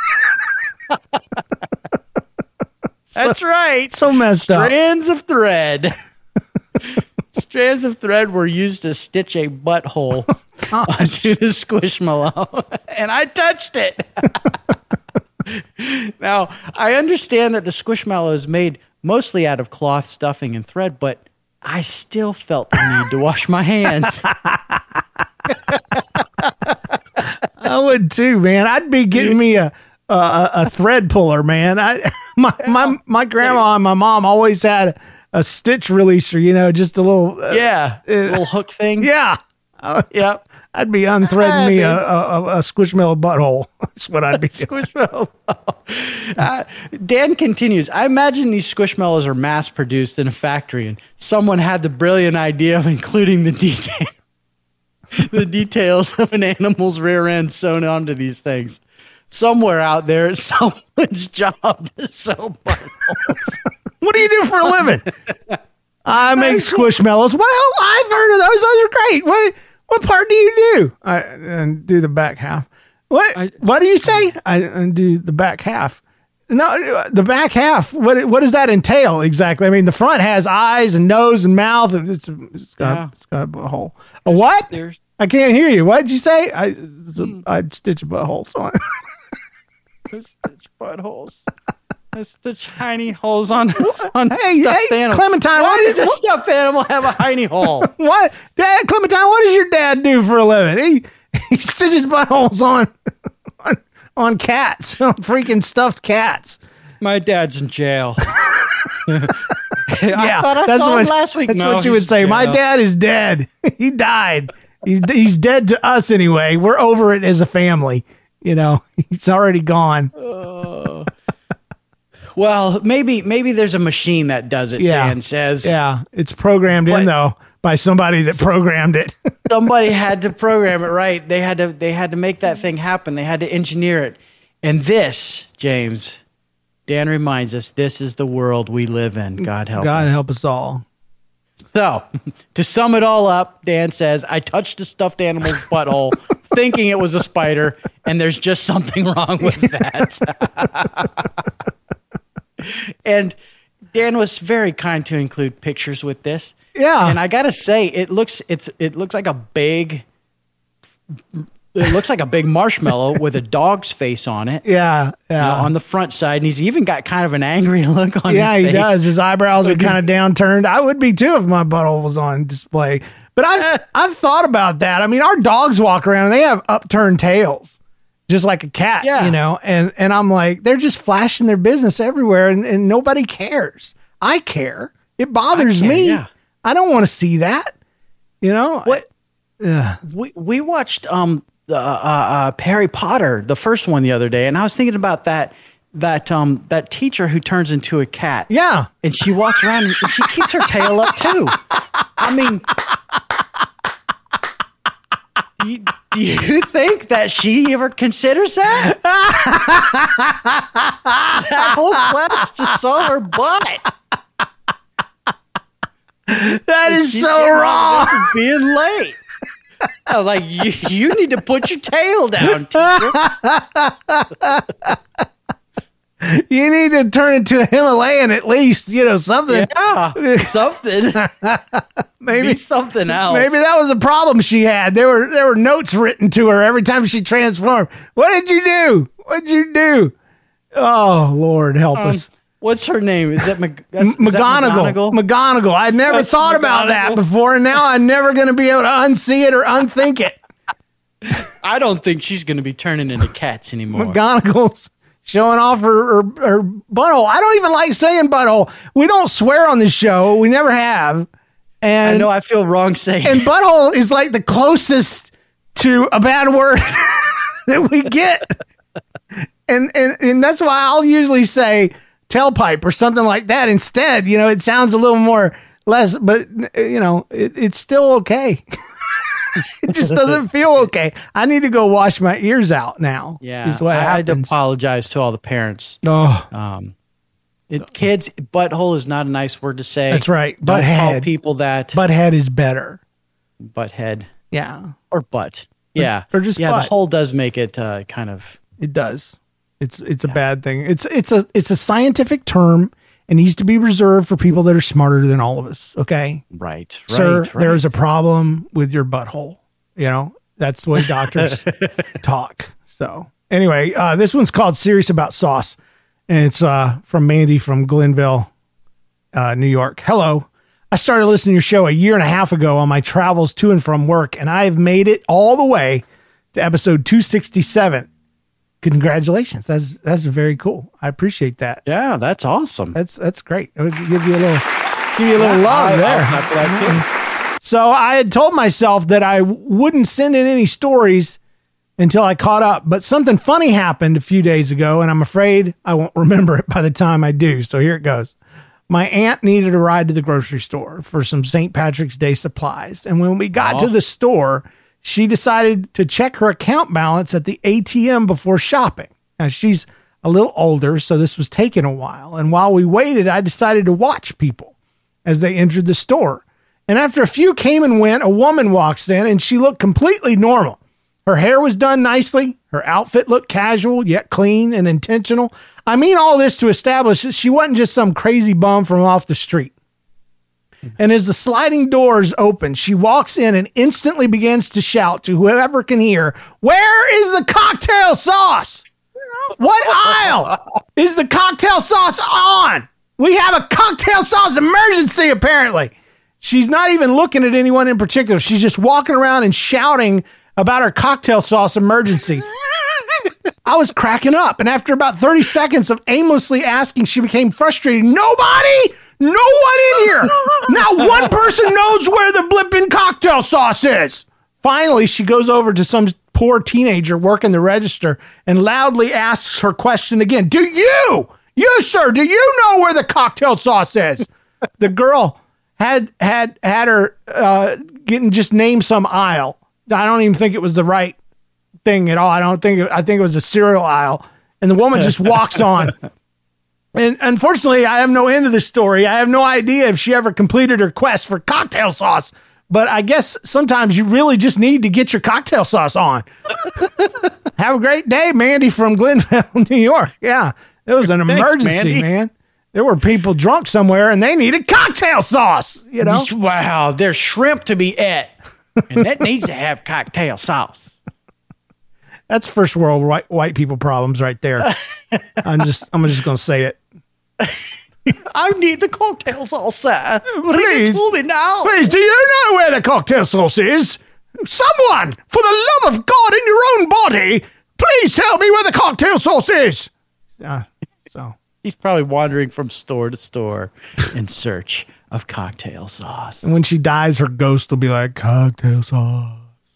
That's right. So messed Strands up. of thread. Strands of thread were used to stitch a butthole oh, onto the squishmallow, and I touched it. Now, I understand that the squishmallow is made mostly out of cloth, stuffing, and thread, but I still felt the need to wash my hands. I would too, man. I'd be getting me a a, a thread puller, man. I my my my grandma and my mom always had a stitch releaser, you know, just a little uh, yeah, uh, little hook thing. Yeah, uh, yep. I'd be unthreading me a, a, a squishmallow butthole. That's what I'd be doing. Squishmallow. Uh, Dan continues, I imagine these squishmallows are mass produced in a factory and someone had the brilliant idea of including the detail, the details of an animal's rear end sewn onto these things. Somewhere out there, it's someone's job to sew buttholes. What do you do for a living? I make squishmallows. Well, I've heard of those. Those are great. What what part do you do? I and do the back half. What I, what do you say? I, I do the back half. No, the back half. What what does that entail exactly? I mean, the front has eyes and nose and mouth, and it's it's got yeah. it's got a hole. A what? There's, I can't hear you. What did you say? I hmm. I'd stitch a butthole on it. Stitch buttholes. That's the tiny holes on, on hey, stuffed hey, animal. Clementine, Why what does is a stuffed animal have a tiny hole? What, Dad? Clementine, what does your dad do for a living? He he stitches buttholes on on, on cats, on freaking stuffed cats. My dad's in jail. yeah, I thought I that's saw what, him last week. That's no, what you would say. My dad is dead. He died. He, he's dead to us anyway. We're over it as a family. You know, he's already gone. Uh, well, maybe maybe there's a machine that does it, yeah. Dan says. Yeah, it's programmed but, in, though, by somebody that programmed it. Somebody had to program it right. They had to they had to make that thing happen. They had to engineer it. And this, James, Dan reminds us, this is the world we live in. God help God us. God help us all. So, to sum it all up, Dan says, I touched a stuffed animal's butthole thinking it was a spider, and there's just something wrong with that. And Dan was very kind to include pictures with this. Yeah. And I got to say, it looks it's it looks like a big it looks like a big marshmallow with a dog's face on it. Yeah, yeah. You know, on the front side, and he's even got kind of an angry look on yeah, his face. Yeah, he does. His eyebrows are kind of downturned. I would be too if my butthole was on display. But I've I've thought about that. I mean, our dogs walk around and they have upturned tails, just like a cat, yeah. you know. And and I'm like, they're just flashing their business everywhere, and, and nobody cares. I care. It bothers I care, me. Yeah. I don't want to see that. You know what? Yeah. We we watched um uh, uh Harry Potter, the first one, the other day, and I was thinking about that. That um that teacher who turns into a cat. Yeah. And she walks around and she keeps her tail up too. I mean, you, do you think that she ever considers that? That whole class just saw her butt. That is so wrong. Being late. I was like, you, you need to put your tail down, teacher. You need to turn into a Himalayan at least, you know, something. Yeah, something. maybe Be something else. Maybe that was a problem she had. There were there were notes written to her every time she transformed. What did you do? What did you do? Oh, Lord, help Um, us. What's her name? Is that, Mag- that's, is that McGonagall. McGonagall. I'd never That's thought about that McGonagall. before, and now I'm never going to be able to unsee it or unthink it. I don't think she's going to be turning into cats anymore. McGonagall's showing off her, her, her butthole. I don't even like saying butthole. We don't swear on this show. We never have. And I know I feel wrong saying And it. butthole is like the closest to a bad word that we get. And, and and that's why I'll usually say tailpipe or something like that instead. You know, it sounds a little more less, but you know, it, it's still okay. It just doesn't feel okay. I need to go wash my ears out now. Yeah, is what I had to happens. apologize to all the parents. Oh, Um, it, kids, butthole is not a nice word to say. That's right. Don't call Butthead. people that. Butthead is better. Butthead Yeah, or butt. Yeah, or just yeah. butt. The hole does make it uh, kind of. it does. It's it's a bad thing. It's it's a it's a scientific term and needs to be reserved for people that are smarter than all of us. Okay, Right, sir, right, there is right. a problem with your butthole. You know, that's the way doctors talk. So anyway, uh, this one's called Serious About Sauce, and it's uh, from Mandy from Glenville, uh, New York. Hello. I started listening to your show a year and a half ago on my travels to and from work, and I have made it all the way to episode two sixty-seven. Congratulations. That's that's very cool. I appreciate that. Yeah, that's awesome. That's that's great. I would give you a little give you a little love I- there. I'll clap for that too. So I had told myself that I wouldn't send in any stories until I caught up, but something funny happened a few days ago, and I'm afraid I won't remember it by the time I do. So here it goes. My aunt needed a ride to the grocery store for some Saint Patrick's Day supplies. And when we got Aw. to the store, she decided to check her account balance at the A T M before shopping. Now, she's a little older, so this was taking a while. And while we waited, I decided to watch people as they entered the store. And after a few came and went, a woman walks in, and she looked completely normal. Her hair was done nicely. Her outfit looked casual, yet clean and intentional. I mean all this to establish that she wasn't just some crazy bum from off the street. And as the sliding doors open, she walks in and instantly begins to shout to whoever can hear, "Where is the cocktail sauce? What aisle is the cocktail sauce on? We have a cocktail sauce emergency, apparently." She's not even looking at anyone in particular. She's just walking around and shouting about her cocktail sauce emergency. I was cracking up, and after about thirty seconds of aimlessly asking, she became frustrated. Nobody? No one in here. Not one person knows where the blipping cocktail sauce is. Finally, she goes over to some poor teenager working the register and loudly asks her question again. Do you, you sir, do you know where the cocktail sauce is? The girl had had had her uh, getting just name some aisle. I don't even think it was the right thing at all. I don't think it, I think it was a cereal aisle, and the woman just walks on. And unfortunately, I have no end of the story. I have no idea if she ever completed her quest for cocktail sauce. But I guess sometimes you really just need to get your cocktail sauce on. Have a great day, Mandy from Glenville, New York. Yeah, it was an Thanks, emergency, Mandy. man. There were people drunk somewhere, and they needed cocktail sauce. You know, Wow, there's shrimp to be ate, and that needs to have cocktail sauce. that's first world white white people problems right there. I'm just I'm just gonna say it. I need the cocktail sauce, sir. Bring Please. it to me now. Please, do you know where the cocktail sauce is? Someone, for the love of God in your own body, please tell me where the cocktail sauce is. Uh, so He's probably wandering from store to store in search of cocktail sauce. and when she dies, her ghost will be like, cocktail sauce.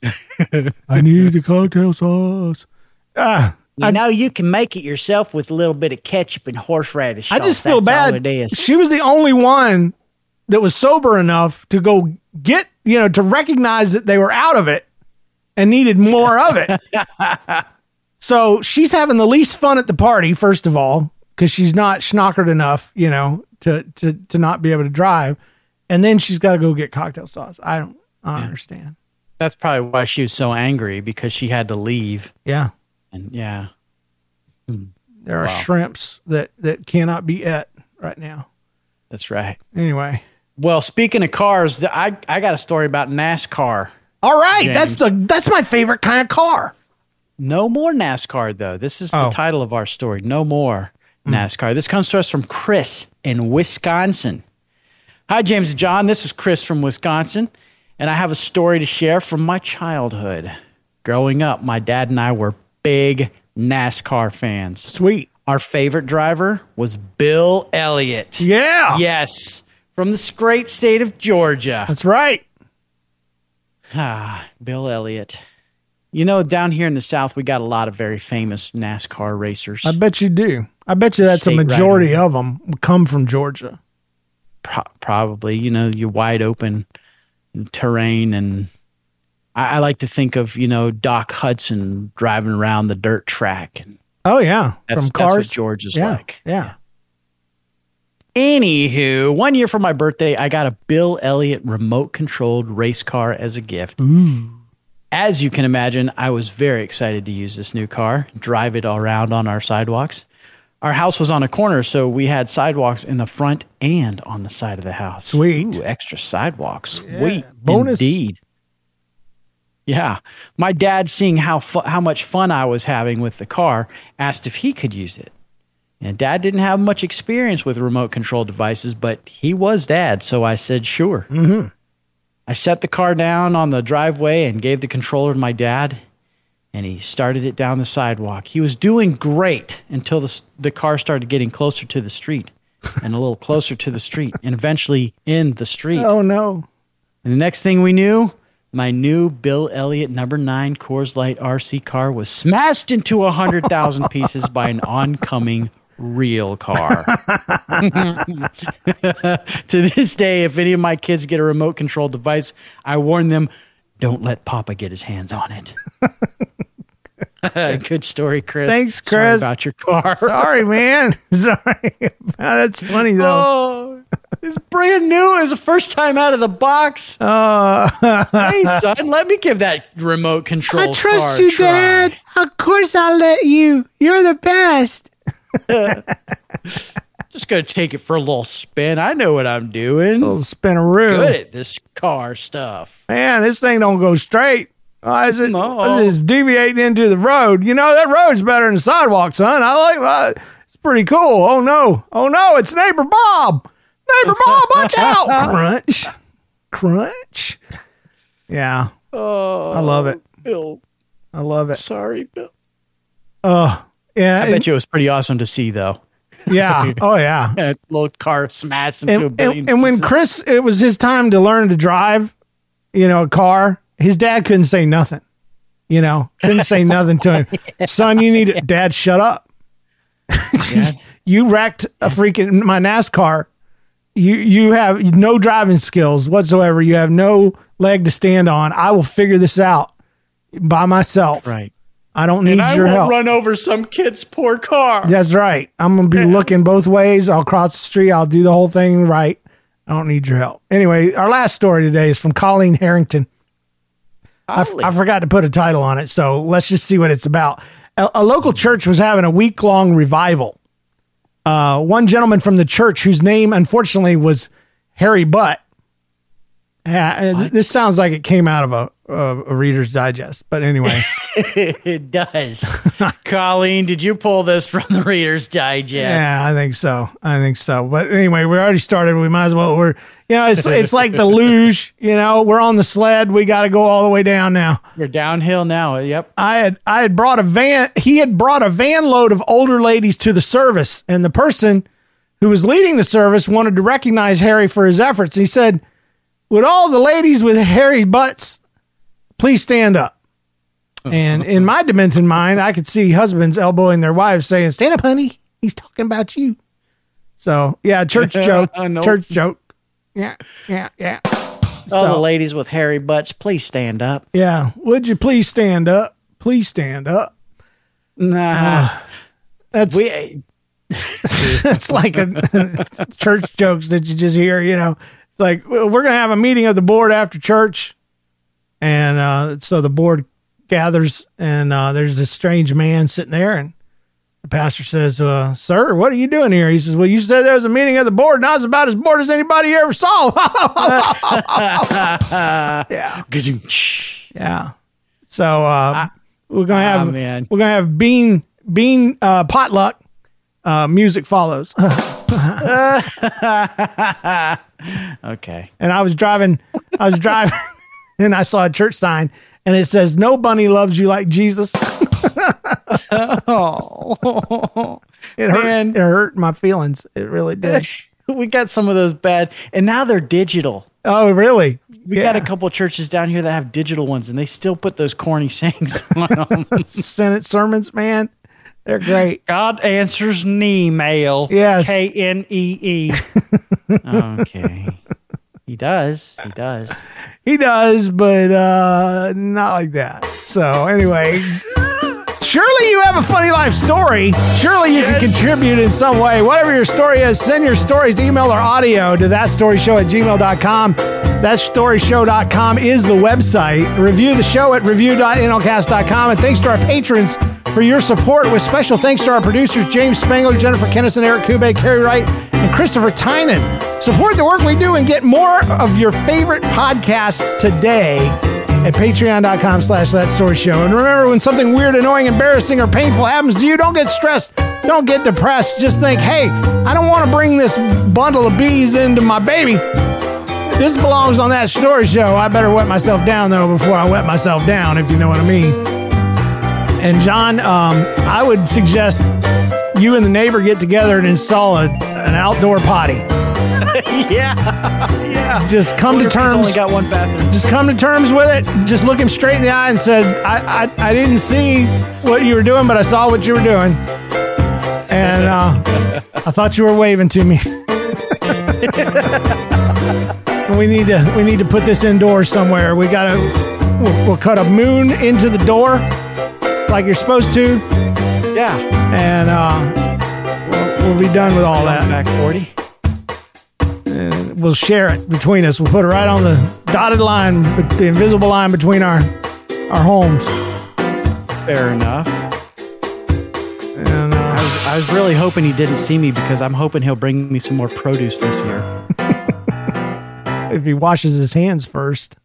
I need the cocktail sauce. Ah, You know, you can make it yourself with a little bit of ketchup and horseradish I sauce. just feel That's all bad. it is. She was the only one that was sober enough to go get, you know, to recognize that they were out of it and needed more of it. So she's having the least fun at the party, first of all, because she's not schnockered enough, you know, to, to, to not be able to drive. And then she's got to go get cocktail sauce. I don't, I don't understand. That's probably why she was so angry, because she had to leave. Yeah. And yeah. There are Wow. shrimps that, that cannot be et right now. That's right. Anyway. Well, speaking of cars, th- I, I got a story about NASCAR. All right. James. That's the, that's my favorite kind of car. No more NASCAR, though. This is the Oh. title of our story. No more NASCAR. This comes to us from Chris in Wisconsin. Hi, James and John. This is Chris from Wisconsin, and I have a story to share from my childhood. Growing up, my dad and I were big NASCAR fans. Sweet. Our favorite driver was Bill Elliott. Yeah. Yes, from the great state of Georgia. That's right. Ah, Bill Elliott. You know, down here in the South, we got a lot of very famous NASCAR racers. I bet you do. I bet you that's State a majority riding. of them come from Georgia. Pro- probably, you know, your wide open terrain. And I, I like to think of, you know, Doc Hudson driving around the dirt track. And Oh, yeah. that's, from cars. that's what Georgia's yeah. like. Yeah. Anywho, one year for my birthday, I got a Bill Elliott remote-controlled race car as a gift. Ooh. As you can imagine, I was very excited to use this new car, drive it all around on our sidewalks. Our house was on a corner, so we had sidewalks in the front and on the side of the house. Sweet. Ooh, extra sidewalks. Sweet. Bonus. Indeed. Yeah. My dad, seeing how fu- how much fun I was having with the car, asked if he could use it. And Dad didn't have much experience with remote control devices, but he was Dad, so I said sure. Mm-hmm. I set the car down on the driveway and gave the controller to my dad, and he started it down the sidewalk. He was doing great until the, the car started getting closer to the street and a little closer to the street and eventually in the street. Oh, no. And the next thing we knew, my new Bill Elliott number nine Coors Light R C car was smashed into one hundred thousand pieces by an oncoming real car. To this day, if any of my kids get a remote control device, I warn them, don't let Papa get his hands on it. Good story, Chris. Thanks, Sorry Chris. about your car. Sorry, man. Sorry. That's funny, though. Oh, it's brand new. It was the first time out of the box. Uh, Hey, son, let me give that remote control I trust car you, a try. Dad. Of course I'll let you. You're the best. Just going to take it for a little spin. I know what I'm doing. Little spinaroo. Good at this car stuff. Man, this thing don't go straight. Why is it? No. It's deviating into the road. You know, that road's better than the sidewalk, son. I like that. It's pretty cool. Oh, no. Oh, no. It's neighbor Bob. Neighbor Bob, watch out. Crunch. Crunch. Yeah. Oh, I love it. Bill. I love it. Sorry, Bill. Oh, yeah. I bet you it was pretty awesome to see, though. Yeah. Oh, yeah. That little car smashed into And, a billion and, and when pieces. Chris, it was his time to learn to drive, you know, a car, his dad couldn't say nothing. You know, couldn't say nothing to him. Son, you need it. Dad, shut up. Dad? You wrecked a freaking my NASCAR. You you have no driving skills whatsoever. You have no leg to stand on. I will figure this out by myself. Right. I don't need And I your won't help. run over some kid's poor car. That's right. I'm going to be looking both ways. I'll cross the street. I'll do the whole thing right. I don't need your help. Anyway, our last story today is from Colleen Harrington. I, f- Golly. I forgot to put a title on it, so let's just see what it's about. A, a local church was having a week-long revival. Uh, one gentleman from the church, whose name, unfortunately, was Harry Butt. Uh, this sounds like it came out of a, a, a Reader's Digest, but anyway. It does. Colleen, did you pull this from the Reader's Digest? Yeah, I think so. I think so. But anyway, we already started. We might as well. We're, you know, it's it's like the luge. You know, we're on the sled. We got to go all the way down now. You're downhill now. Yep. I had I had brought a van. He had brought a van load of older ladies to the service, and the person who was leading the service wanted to recognize Harry for his efforts. He said, "Would all the ladies with hairy butts please stand up?" And in my demented mind, I could see husbands elbowing their wives saying, "Stand up, honey. He's talking about you." So, yeah, church joke. Nope. Church joke. Yeah, yeah, yeah. All the So, ladies with hairy butts, please stand up. yeah. Would you please stand up? Please stand up. Nah. That's we, it's like a church jokes that you just hear, you know. It's like, well, we're going to have a meeting of the board after church. And uh, so the board gathers, and uh, there's this strange man sitting there, and the pastor says, uh, "Sir, what are you doing here?" He says, "Well, you said there was a meeting of the board, and I was about as bored as anybody you ever saw." Yeah. Ga-zoom. Yeah. So uh, We're gonna have oh, man. we're gonna have bean bean uh, potluck. Uh, music follows. Okay. And I was driving, I was driving, and I saw a church sign, and it says, "No bunny loves you like Jesus." Oh, it hurt. Man. It hurt my feelings. It really did. We got some of those bad, and now they're digital. Oh, really? We Yeah. got a couple of churches down here that have digital ones, and they still put those corny sayings on them. Senate sermons, man. They're great. God answers email. Yes. K N E E. Okay. He does. He does. He does, but uh, not like that. So anyway, surely you have a funny life story. Surely you Yes. can contribute in some way. Whatever your story is, send your stories, email or audio to thatstoryshow at gmail dot com. that story show dot com is the website. Review the show at review dot n l cast dot com. And thanks to our patrons for your support, with special thanks to our producers, James Spangler, Jennifer Kennison, Eric Kube, Carrie Wright, and Christopher Tynan. Support the work we do and get more of your favorite podcasts today at patreon dot com slash that story show. And remember, when something weird, annoying, embarrassing, or painful happens to you, don't get stressed. Don't get depressed. Just think, hey, I don't want to bring this bundle of bees into my baby. This belongs on That Story Show. I better wet myself down, though, before I wet myself down, if you know what I mean. And John, um, I would suggest you and the neighbor get together and install a, an outdoor potty. Yeah. Yeah. Just come to Wonder if he's terms. only got one bathroom. Just come to terms with it. Just look him straight in the eye and said, I, I, I didn't see what you were doing, but I saw what you were doing. And uh, I thought you were waving to me. we need to we need to put this indoors somewhere. We gotta we'll, we'll cut a moon into the door like you're supposed to. Yeah. And uh, we'll, we'll be done with all that. Back forty. And we'll share it between us. We'll put it right on the dotted line, the invisible line between our our homes. Fair enough. And uh, I was I was really hoping he didn't see me, because I'm hoping he'll bring me some more produce this year. if he washes his hands first.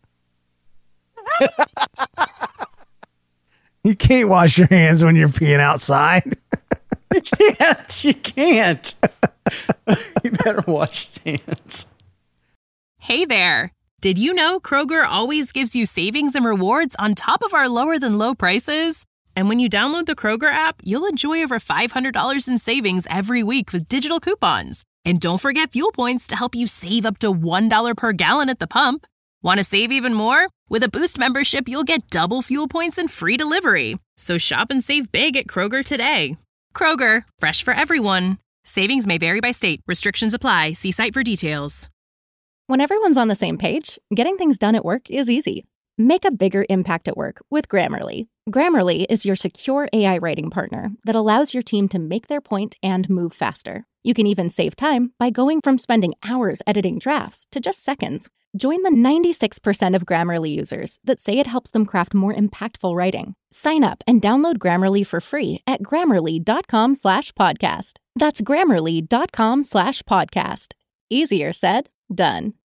You can't wash your hands when you're peeing outside. You can't. You can't. You better wash his hands. Hey there. Did you know Kroger always gives you savings and rewards on top of our lower than low prices? And when you download the Kroger app, you'll enjoy over five hundred dollars in savings every week with digital coupons. And don't forget fuel points to help you save up to one dollar per gallon at the pump. Want to save even more? With a Boost membership, you'll get double fuel points and free delivery. So shop and save big at Kroger today. Kroger, fresh for everyone. Savings may vary by state. Restrictions apply. See site for details. When everyone's on the same page, getting things done at work is easy. Make a bigger impact at work with Grammarly. Grammarly is your secure A I writing partner that allows your team to make their point and move faster. You can even save time by going from spending hours editing drafts to just seconds. Join the ninety-six percent of Grammarly users that say it helps them craft more impactful writing. Sign up and download Grammarly for free at grammarly.com slash podcast. That's grammarly.com slash podcast. Easier said, done.